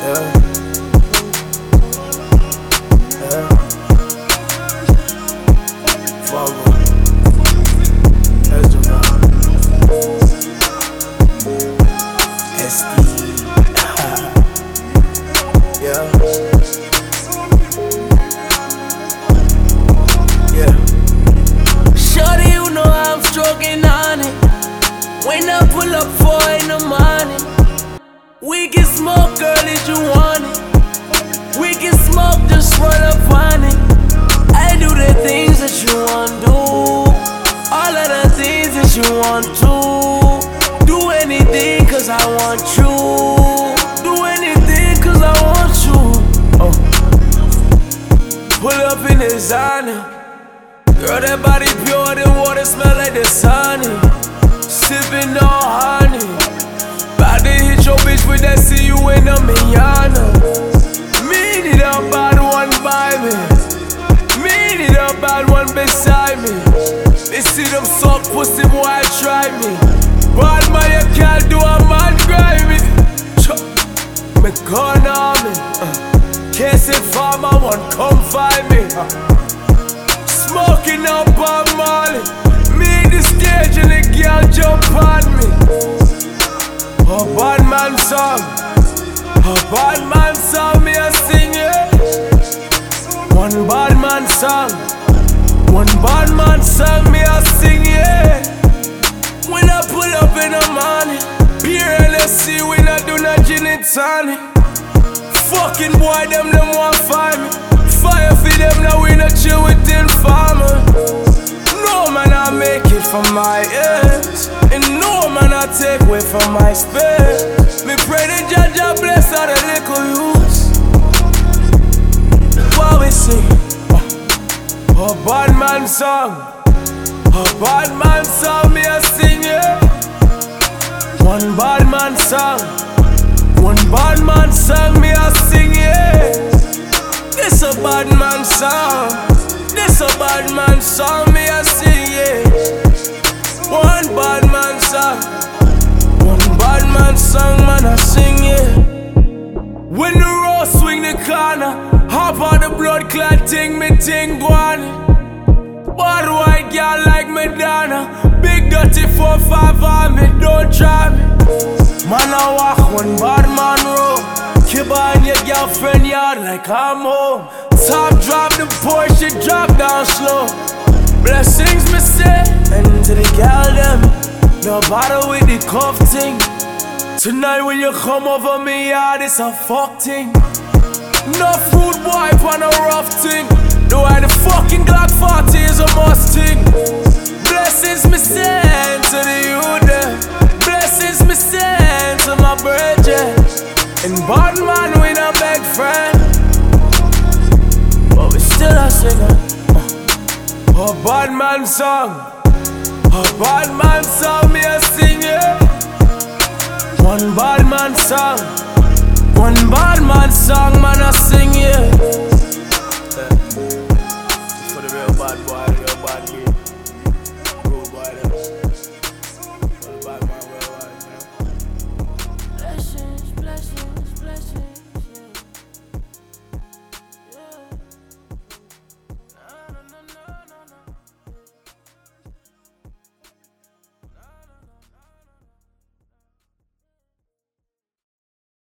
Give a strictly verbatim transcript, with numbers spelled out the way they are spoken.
Yeah. Yeah. Follow. That's the vibe. S D. Yeah. Yeah. Shorty, you know I'm stroking on it. When I pull up four in the morning, we can smoke, girl, if you want it. We can smoke, just run up on it. I do the things that you want to do, all of the things that you want to. Do anything cause I want you. Do anything cause I want you. Oh. Pull up in the designer. Girl, that body pure, the water smell like the sun. Sippin' on honey. Bout to hit your bitch with that, see you in the manana. Me need a bad one by me. Me need a bad one beside me. They see them suck pussy, boy, try me. Bad man, you can't do a man grimy. Me gun on me. uh, Case it farmer, one come find me. uh, Smoking up on Molly. Me the stage and the girl jump on me. A bad man song, a bad man song, me a sing it. One bad man song, one bad man song, me a sing it. When I pull up in the morning, pure L S C, we not do no gin and tonic. Fucking boy, them them want find me. Fire for them, now we not chill with informer. No man I make it from my ends, and no man I take away from my space. Me pray the judge I bless all the little youths. What we sing? A bad man song, a bad man song, me a sing it. One bad man song, one bad man song, me a sing it. This a bad man song, this a bad man song, me a sing it. One bad man song, one bad man song, man I sing it. When the road swing the corner, hop on the blood clot ting, me ting guan. Bad white girl like Madonna, big dirty four five on me, don't try me. Man I walk one bad man road, keep on your girlfriend yard like I'm home. Top drop the Porsche, drop down slow. Blessings me say, and to the girl them, no bother with the cuff thing. Tonight when you come over me yard, it's a fuck thing. No fruit boy on a rough thing. The why the fucking Glock forty is a must thing. Blessings me send to the youth them. Blessings me send to my brethren. And bad man we no beg friend, but we still a singer. uh, A bad man song, a bad man song, me a sing it. One bad man song, one bad man song, man I sing it.